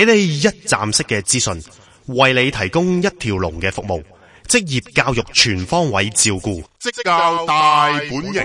俾你一站式嘅資訊，為你提供一條龍嘅服務，職業教育全方位照顧， 職教大本營。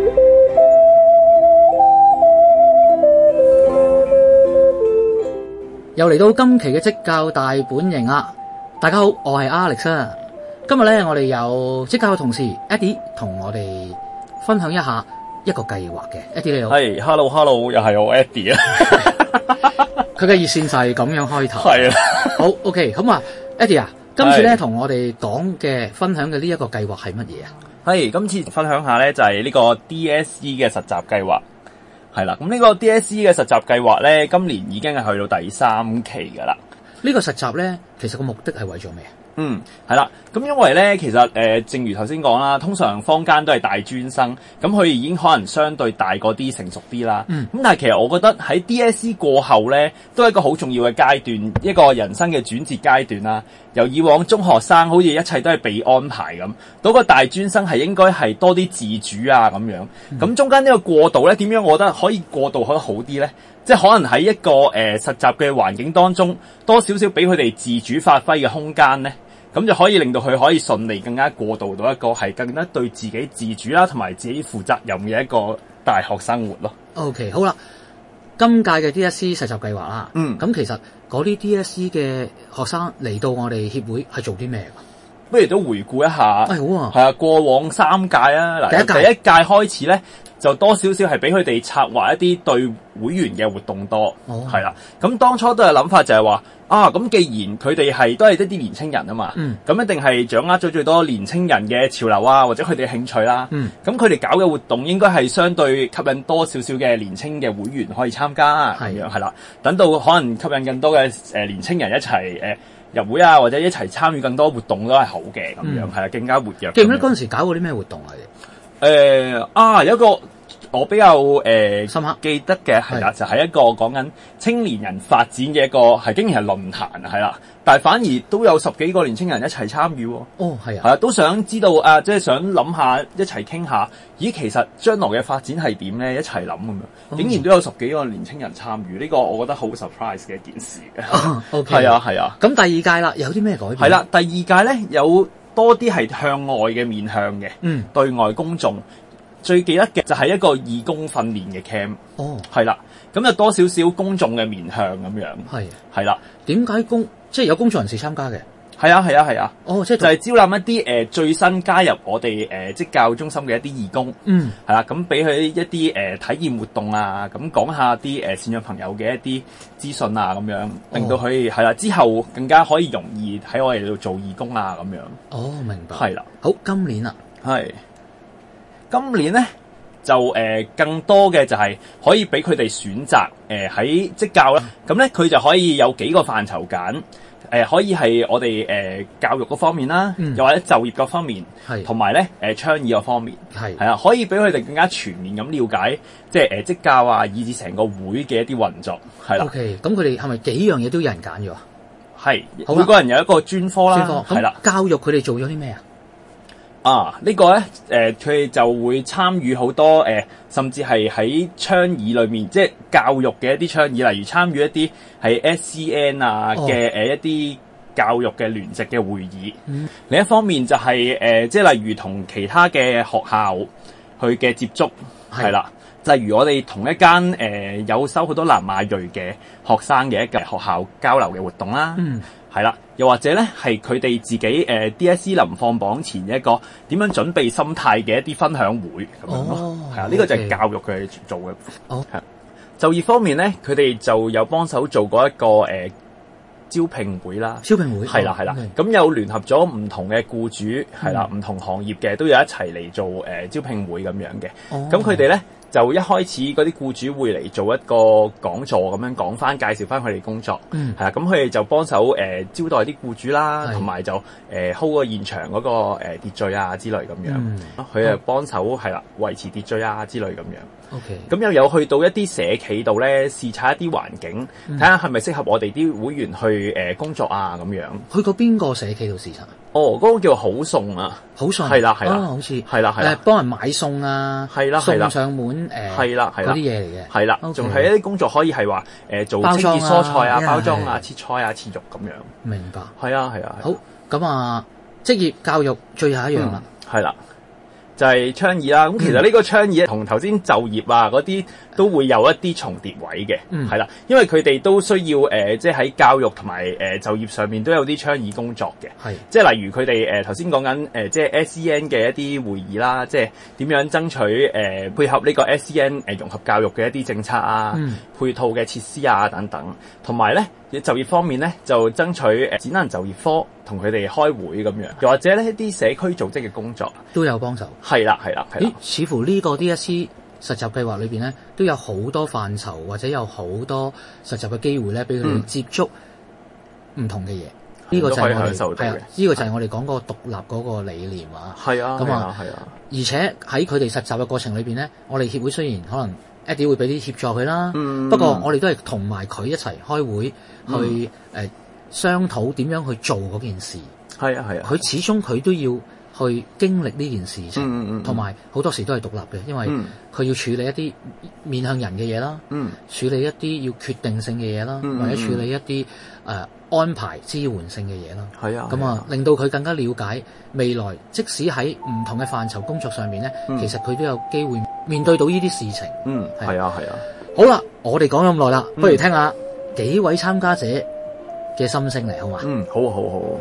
又嚟到今期嘅職教大本營啦！大家好，我係 Alex 啊。今日咧，我哋有職教嘅同事 Eddie 同我哋分享一下一個計劃嘅。Eddie 你好， 係 ，hello， 又係我 Eddie 啊。 佢嘅熱線就係咁樣開頭。 係啊， 好 OK， 咁啊 Eddie 啊，今次咧同我哋講嘅分享嘅呢一個計劃係乜嘢啊？ 係今次分享下咧就係呢個 DSE 嘅實習計劃。係啦，咁呢個 DSE 嘅實習計劃咧，今年已經係去到第3期噶啦。 呢個實習咧，其實個目的係為咗咩？ 係啦，咁因為咧，其實正如頭先講啦，通常坊間都係大專生，咁佢已經可能相對大個啲、成熟啲啦。咁但係其實我覺得喺 DSE 過後咧，都係一個好重要嘅階段，一個人生嘅轉折階段啦。由以往中學生好似一切都係被安排咁，到個大專生係應該係多啲自主啊咁樣。咁中間呢個過渡咧，點樣我覺得可以過渡得好啲咧？即係可能喺一個實習嘅環境當中，多少少俾佢哋自主發揮嘅空間咧。咁就可以令到佢可以順利更加過渡到一個係更加對自己自主啦，同埋自己負責任嘅一個大學生活咯。 OK， 好啦，今屆嘅 DSE 實習計劃啦，咁其實嗰啲 DSE 嘅學生嚟到我哋協會係做啲咩㗎？ 不如都回顧一下， 好啊， 係啊，過往3屆啊，嗱，第一屆開始咧，就多少少係俾佢哋策劃一啲對會員嘅活動多，係啦。咁當初都有諗法就係話，咁既然佢哋都係一啲年青人啊嘛，咁一定係掌握咗最多年青人嘅潮流啊，或者佢哋興趣啦。咁佢哋搞嘅活動應該係相對吸引多少少嘅年青嘅會員可以參加，咁樣係啦。等到可能吸引更多嘅年青人一齊入會啊，或者一齊參與更多活動都係好嘅，咁樣係啦，更加活躍。 記唔記得嗰陣時搞過啲咩活動啊？ 有一個我比較深刻記得嘅係啦，就係一個講緊青年人發展嘅一個係竟然係論壇啊，係啦，但係反而都有10幾個年青人一齊參與喎。 係啊，都想知道即係想諗下一齊傾下，咦，其實將來嘅發展係點咧？一齊諗咁樣，竟然都有10幾個年青人參與，呢個我覺得好 surprise 嘅一件事嘅。 OK， 係啊。 咁第二屆啦，有啲咩改變？ 係啦，第二屆咧有多啲係向外嘅面向嘅，對外公眾。最記得嘅就係一個義工訓練嘅 camp，係啦，咁就多少少公眾嘅面向咁樣，係啦。點解即係有公眾人士參加嘅？ 係啊。 即係就係招攬一啲最新加入我哋職教中心嘅一啲義工，係啦，咁俾佢一啲體驗活動啊，咁講下啲善養朋友嘅一啲資訊啊，咁樣令到佢係啦之後更加可以容易喺我哋度做義工啊，咁樣。 明白。 係啦。 好，今年啦， 今年咧就更多嘅就係可以俾佢哋選擇喺職教啦，咁咧佢就可以有幾個範疇揀，可以係我哋教育嗰方面啦，又或者就業嗰方面，同埋咧倡議嗰方面，係啊，可以俾佢哋更加全面咁了解，即係職教啊，以至成個會嘅一啲運作，係啦。 OK， 咁佢哋係咪幾樣嘢都有人揀咗啊？ 係，每個人有一個專科啦，係啦。 教育佢哋做咗啲咩啊？ 呢個咧，佢哋就會參與好多甚至係喺倡議裏面，即係教育嘅一啲倡議，例如參與一啲係 SCN 啊嘅一啲教育嘅聯席嘅會議。另一方面就係即係例如同其他嘅學校去嘅接觸，係啦。例如我哋同一間有收好多南亞裔嘅學生嘅一個學校交流嘅活動啦。係啦，又或者咧係佢哋自己DSE 臨放榜前一個點樣準備心態嘅一啲分享會咁樣咯，係啊，呢個就係教育佢哋做嘅。就業方面咧，佢哋就有幫手做過一個招聘會啦， 招聘會係啦，咁有聯合咗唔同嘅僱主係啦，唔同行業嘅都有一齊嚟做招聘會咁樣嘅。咁佢哋咧就一開始嗰啲僱主會嚟做一個講座咁樣講翻，介紹翻佢哋工作，係啦，咁佢哋就幫手招待啲僱主啦，同埋就hold 個現場嗰個秩序啊之類咁樣，佢啊幫手係啦維持秩序啊之類咁樣。 OK， 咁又有去到一啲社企度咧視察一啲環境，睇下係咪適合我哋啲會員去工作啊咁樣。 去過邊個社企度視察？ 哦，嗰個叫好餸啊， 好餸係啦係啦哦好似係啦係啦幫人買餸啊， 係啦係啦送上門係啦係啦嗰啲嘢嚟嘅， 係啦， OK 仲係一啲工作可以係話做包裝啊清潔蔬菜啊、包裝啊、 係切菜啊、切肉咁樣。 明白。 係啊係啊。 好，咁啊，職業教育最後一樣啦， 係啦。就係倡議啦，咁其實呢個倡議同頭先就業啊嗰啲都會有一啲重疊位嘅，係啦，因為佢哋都需要即係喺教育同埋就業上面都有啲倡議工作嘅， 係， 即係例如佢哋頭先講緊即係 SEN 嘅一啲會議啦，即係點樣爭取配合呢個 SEN 融合教育嘅一啲政策啊、配套嘅設施啊等等，同埋咧就業方面咧就爭取展能就業科同佢哋開會咁樣，又或者呢一啲社區組織嘅工作都有幫手。 係啦係啦係啦。 似乎呢個 DSE 實習計劃裏邊咧，都有好多範疇或者有好多實習嘅機會咧，俾佢哋接觸唔同嘅嘢。呢個就係我哋係啊，呢個就係我哋講嗰個獨立嗰個理念啊。 係啊， 咁啊， 係啊。 而且喺佢哋實習嘅過程裏邊咧，我哋協會雖然可能 Eddie 會俾啲協助佢啦，不過我哋都係同埋佢一齊開會去商討點樣去做嗰件事。 係啊係啊。 佢始終佢都要去經歷呢件事情，同埋好多時都係獨立嘅，因為佢要處理一啲面向人嘅嘢啦，處理一啲要決定性嘅嘢啦，或者處理一啲安排支援性嘅嘢啦。 係啊， 咁啊，令到佢更加了解未來，即使喺唔同嘅範疇工作上面咧，其實佢都有機會面對到呢啲事情。 係啊係啊。 好啦，我哋講咗咁耐啦，不如聽下幾位參加者嘅心聲嚟，好嘛？ 好啊好啊好啊。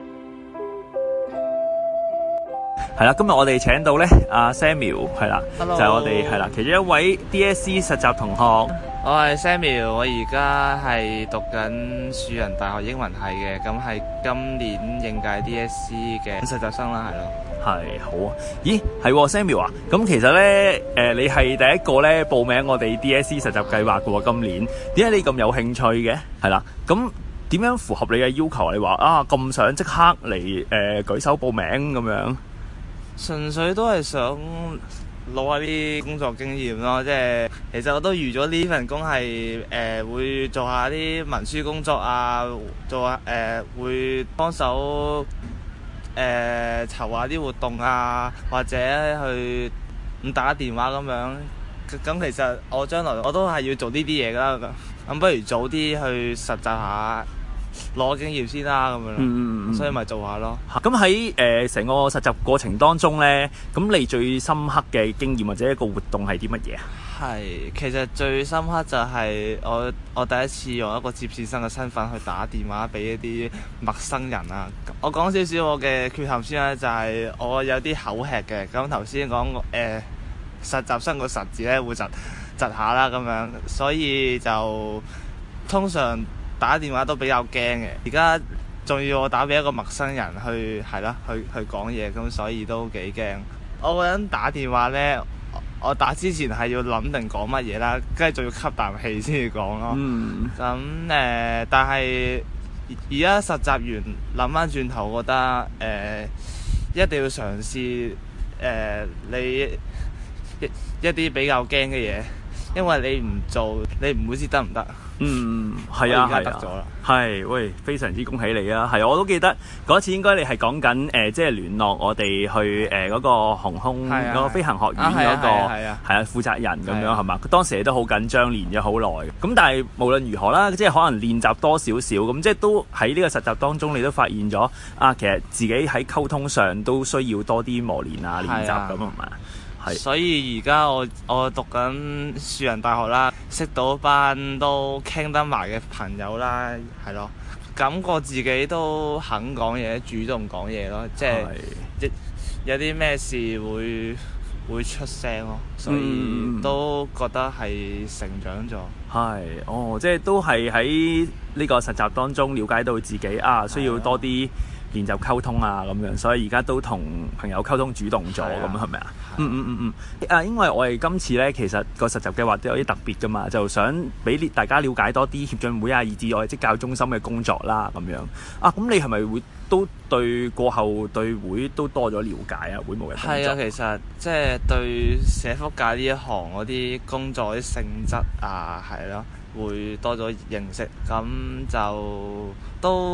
係啦，今日我哋請到咧阿 Samuel 係啦，就係我哋係啦其中一位 DSE 實習同學。 我係 Samuel，我而家係讀緊樹仁大學英文系嘅，咁係今年應屆 DSE 嘅實習生啦，係咯。 係好啊！咦，係 Samuel 啊？咁其實咧，你係第一個咧報名我哋 DSE 實習計劃嘅喎，今年點解你咁有興趣嘅？係啦，咁點樣符合你嘅要求？你話啊咁想即刻嚟舉手報名咁樣？ 純粹都係想攞下啲工作經驗咯，即係其實我都預咗呢份工係會做下啲文書工作啊，做下會幫手籌下啲活動啊，或者去打電話咁樣。咁其實我將來我都係要做呢啲嘢㗎啦，咁不如早啲去實習下。攞經驗先啦，咁樣所以咪做下咯。 咁喺成個實習過程當中咧，咁你最深刻嘅經驗或者一個活動係啲乜嘢啊？ 係，其實最深刻就係我第一次用一個接線生嘅身份去打電話俾一啲陌生人啊。我講少少我嘅缺陷先啦，就係我有啲口吃嘅。咁頭先講實習生個實字咧會窒下啦咁樣，所以就通常打電話都比較驚嘅，而家仲要我打俾一個陌生人去講嘢，咁所以都幾驚。我個人打電話呢，我打之前係要諗定講乜嘢啦，跟住仲要吸啖氣先至講咯。咁但係而家實習完諗翻轉頭，覺得一定要嘗試你一啲比較驚嘅嘢，因為你唔做，你唔會知得唔得。 係啊， 而家得咗啦。 係，喂，非常之恭喜你啊！係，我都記得嗰次應該你係講緊即係聯絡我哋去嗰個航空嗰個飛行學院嗰個係啊負責人咁樣係嘛？當時你都好緊張，練咗好耐。咁但係無論如何啦，即係可能練習多少少咁，即係都喺呢個實習當中，你都發現咗啊，其實自己喺溝通上都需要多啲磨練啊、練習咁係嘛？ 所以而家我讀緊樹仁大學啦，識到班都傾得埋嘅朋友啦，係咯，感覺自己都肯講嘢，主動講嘢咯，即係有啲咩事會出聲咯，所以都覺得係成長咗。 即係都係喺呢個實習當中了解到自己啊，需要多啲練習溝通啊咁樣，所以而家都同朋友溝通主動咗咁係咪啊？因為我哋今次咧，其實個實習計劃都有啲特別噶嘛，就想俾大家了解多啲協進會啊，以至我哋職教中心嘅工作啦咁樣。咁你係咪會都對過後對會都多咗了解啊？會務嘅工作係啊，其實即係對社福界呢一行嗰啲工作啲性質啊，係咯，會多咗認識，咁就都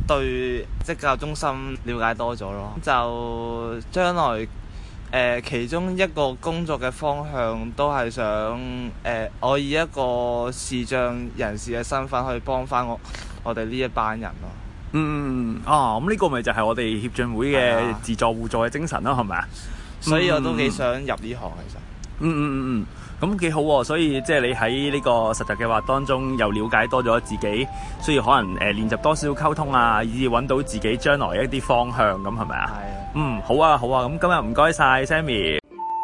對職教中心了解多咗咯，就將來其中一個工作嘅方向都係想我以一個視障人士嘅身份去幫翻我哋呢一班人咯。 咁呢個咪就係我哋協進會嘅自助互助嘅精神咯，係咪啊？ 所以我都幾想入呢行其實。 咁幾好喎！所以即係你喺呢個實習計劃當中，又了解多咗自己，需要可能練習多少溝通啊，以至揾到自己將來一啲方向咁，係咪啊？ 係。 好啊，咁今日唔該晒 Sammy。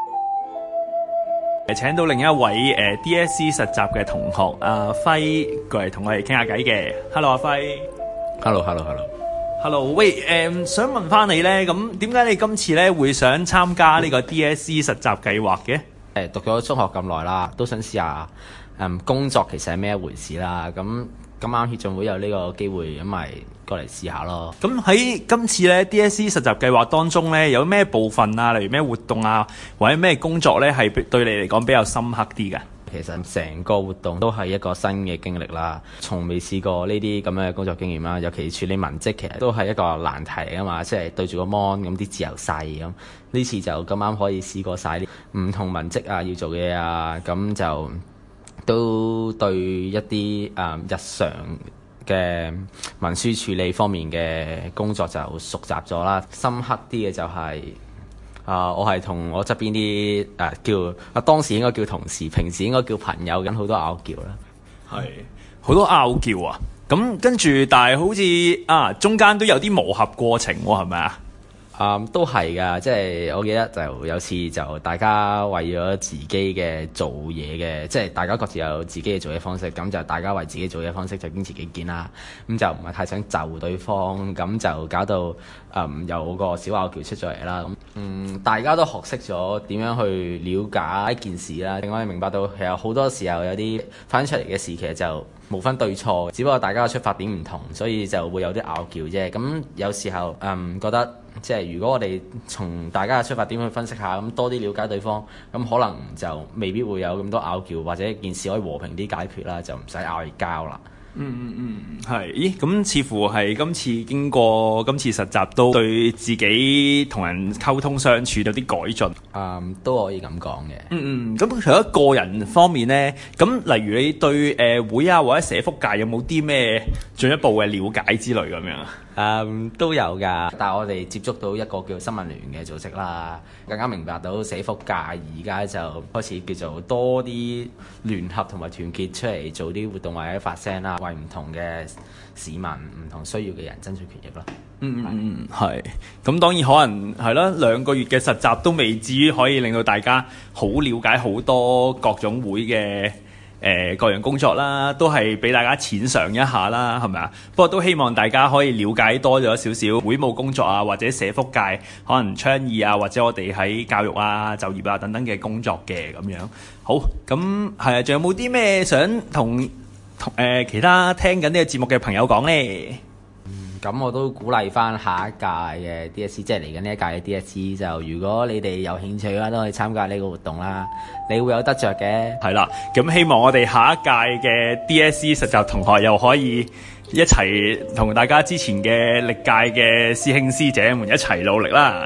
請到另一位DSE 實習嘅同學阿輝過嚟同我哋傾下偈嘅。Hello， 阿輝。Hello， 喂，想問翻你咧，咁點解你今次咧會想參加呢個 DSE 實習計劃嘅？ 讀咗中學咁耐啦，都想試下工作其實係咩一回事啦。咁啱協進會有呢個機會，咁咪過嚟試下咯。 咁喺今次咧 DSE 實習計劃當中咧，有咩部分啊，例如咩活動啊，或者咩工作咧，係對你嚟講比較深刻啲嘅？ 其實成個活動都係一個新嘅經歷啦，從未試過呢啲咁嘅工作經驗啦。尤其處理文職，其實都係一個難題嚟㗎嘛，即係對住個 mon 咁啲字又細咁。呢次就咁啱可以試過晒啲唔同文職啊，要做嘅嘢啊，咁就都對一啲日常嘅文書處理方面嘅工作就熟習咗啦。深刻啲嘅就係我係同我側邊啲叫當時應該叫同事，平時應該叫朋友，咁好多拗撬啦。 係好多拗撬啊！咁跟住，但係好似中間都有啲磨合過程喎，係咪啊？ 都係㗎，即係我記得就有次就大家為咗自己嘅做嘢嘅，即係大家各自有自己嘅做嘢方式，咁就大家為自己做嘢方式就堅持己見啦。咁就唔係太想就對方，咁就搞到有個小拗撬出咗嚟啦。大家都學識咗點樣去了解一件事啦，令我哋明白到其實好多時候有啲發生出嚟嘅事其實就無分對錯，只不過大家嘅出發點唔同，所以就會有啲拗撬啫。咁有時候覺得即係如果我哋從大家嘅出發點去分析下，咁多啲了解對方，咁可能就未必會有咁多拗撬，或者件事可以和平啲解決啦，就唔使拗交啦。 係。咦，咁似乎係今次經過今次實習都對自己同人溝通相處有啲改進。 都可以咁講嘅。 咁除咗個人方面呢，咁例如你對會啊或者社福界有冇啲咩進一步嘅了解之類咁樣啊？ 都有㗎，但係我哋接觸到一個叫新聞聯嘅組織啦，更加明白到社福界而家就開始叫做多啲聯合同埋團結出嚟做啲活動或者發聲啦，為唔同嘅市民、唔同需要嘅人爭取權益咯。 係。咁當然可能係啦，2個月嘅實習都未至於可以令到大家好了解好多各種會嘅各樣工作啦，都係俾大家淺嘗一下啦，係咪啊？不過都希望大家可以了解多咗少少會務工作啊，或者社福界可能倡議啊，或者我哋喺教育啊、就業啊等等嘅工作嘅咁樣。好，咁係啊，仲有冇啲咩想同其他聽緊呢個節目嘅朋友講呢？ 咁我都鼓勵翻下一屆嘅 DSE， 即係嚟緊呢一屆嘅 DSE， 就如果你哋有興趣嘅話，都可以參加呢個活動啦。你會有得着嘅。係啦，咁希望我哋下一屆嘅 DSE 實習同學又可以一齊同大家之前嘅歷屆嘅師兄師姐們一齊努力啦。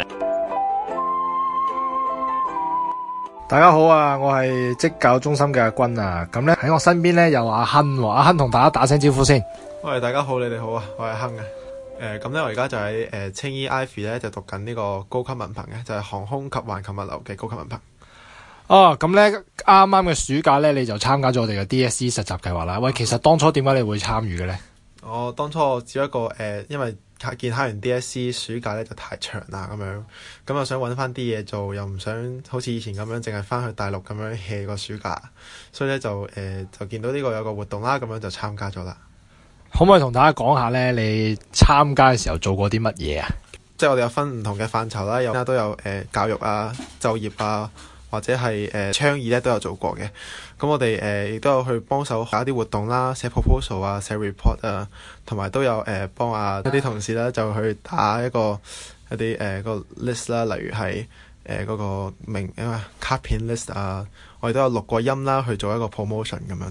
大家好啊，我係職教中心嘅阿君啊。咁咧喺我身邊咧有阿亨，阿亨同大家打聲招呼先。 喂，大家好，你哋好啊，我係亨啊。咁咧我而家就喺青衣 Ivy 咧就讀緊呢個高級文憑嘅，就係航空及環球物流嘅高級文憑。 哦，咁咧啱啱嘅暑假咧你就參加咗我哋嘅 DSE 實習計劃啦。喂，其實當初點解你會參與嘅咧？ 我當初只不過因為見考完 DSE 暑假咧就太長啦咁樣，咁又想揾翻啲嘢做，又唔想好似以前咁樣淨係翻去大陸咁樣 hea 個暑假，所以咧就見到呢個有個活動啦，咁樣就參加咗啦。 可唔可以同大家講下咧，你參加嘅時候做過啲乜嘢啊？ 即係我哋有分唔同嘅範疇啦，都有教育啊、就業啊，或者係倡議咧都有做過嘅。咁我哋亦都有去幫手搞啲活動啦，寫 proposal 啊、寫 report 啊，同埋都有幫一啲同事咧就去打一啲個 list 啦，例如係嗰個卡片 list 啊，我哋都有錄過音啦，去做一個 promotion 咁樣咯。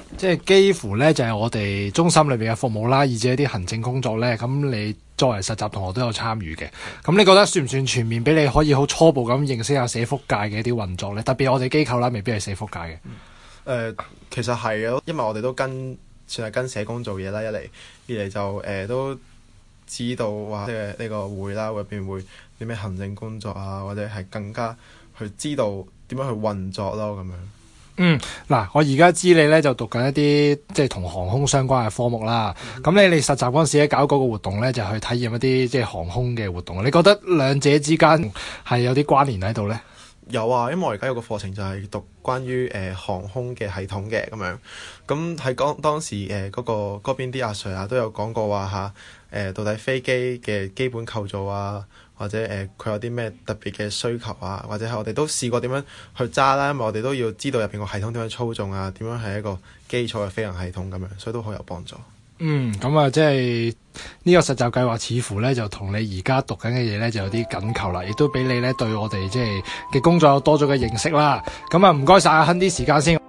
即係幾乎咧就係我哋中心裏邊嘅服務啦，以至一啲行政工作咧，咁你作為實習同學都有參與嘅。咁你覺得算唔算全面，俾你可以好初步咁認識下社福界嘅一啲運作咧？特別我哋機構啦，未必係社福界嘅。 其實係嘅，因為我哋都算係跟社工做嘢啦，二嚟就都知道話呢個會啦，入邊會啲咩行政工作啊，或者係更加去知道點樣去運作咯咁樣。 嗱，我而家知你咧就讀緊一啲即係同航空相關嘅科目啦。咁你實習嗰陣時咧搞嗰個活動咧，就去體驗一啲即係航空嘅活動。你覺得兩者之間係有啲關聯喺度咧？ 有啊，因為我而家有個課程就係讀關於航空嘅系統嘅咁樣。咁喺當時嗰邊啲阿 Sir 啊都有講過話到底飛機嘅基本構造啊，或者佢有啲咩特別嘅需求啊，或者係我哋都試過點樣去揸啦，因為我哋都要知道入邊個系統點樣操縱啊，點樣係一個基礎嘅飛行系統咁樣，所以都好有幫助。 咁啊，即係呢個實習計劃似乎咧就同你而家讀緊嘅嘢咧就有啲緊扣啦，亦都俾你咧對我哋即係嘅工作有多咗嘅認識啦。咁啊，唔該晒阿亨啲時間先。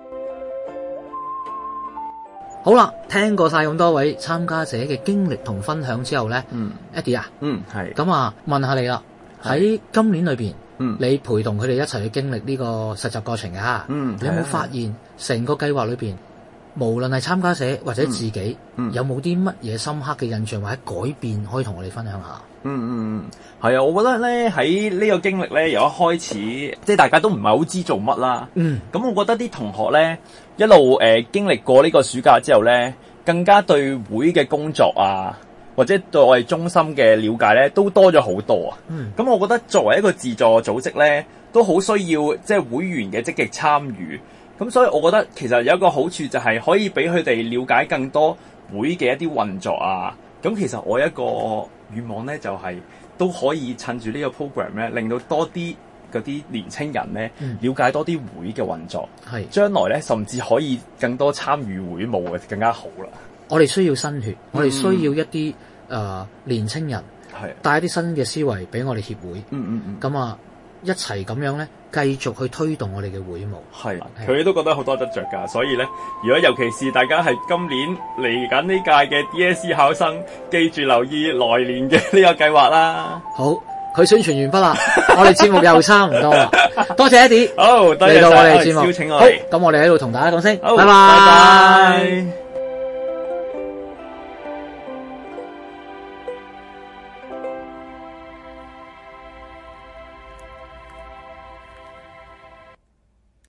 好啦，聽過晒咁多位參加者嘅經歷同分享之後咧，Eddie 啊， 係咁啊，問下你啦，喺今年裏邊，你陪同佢哋一齊去經歷呢個實習過程啊，你有冇發現成個計劃裏邊，無論係參加者或者自己，有冇啲乜嘢深刻嘅印象或者改變可以同我哋分享下？ 係啊，我覺得咧喺呢個經歷咧，由一開始即係大家都唔係好知做乜啦。咁我覺得啲同學咧一路經歷過呢個暑假之後咧，更加對會嘅工作啊，或者對我哋中心嘅了解咧，都多咗好多啊。咁我覺得作為一個自助組織咧，都好需要即係會員嘅積極參與。咁所以我覺得其實有一個好處就係可以俾佢哋了解更多會嘅一啲運作啊。咁其實我一個願望咧就係都可以趁住呢個 program 咧，令到多啲嗰啲年青人咧了解多啲會嘅運作。將來咧甚至可以更多參與會務嘅更加好啦。 我哋需要新血，我哋需要一啲年青人帶一啲新嘅思維俾我哋協會。咁啊一齊咁樣咧，繼續去推動我哋嘅會務。 佢都覺得好多得着㗎，所以咧，如果尤其是大家係今年嚟緊呢屆嘅 DSE 考生，記住留意來年嘅呢個計劃啦。 好，佢宣傳完畢啦，我哋節目又差唔多啦，多謝 Eddie， 好，多謝嚟到我哋節目， 邀請我好，咁我哋喺度同大家講聲，拜拜拜。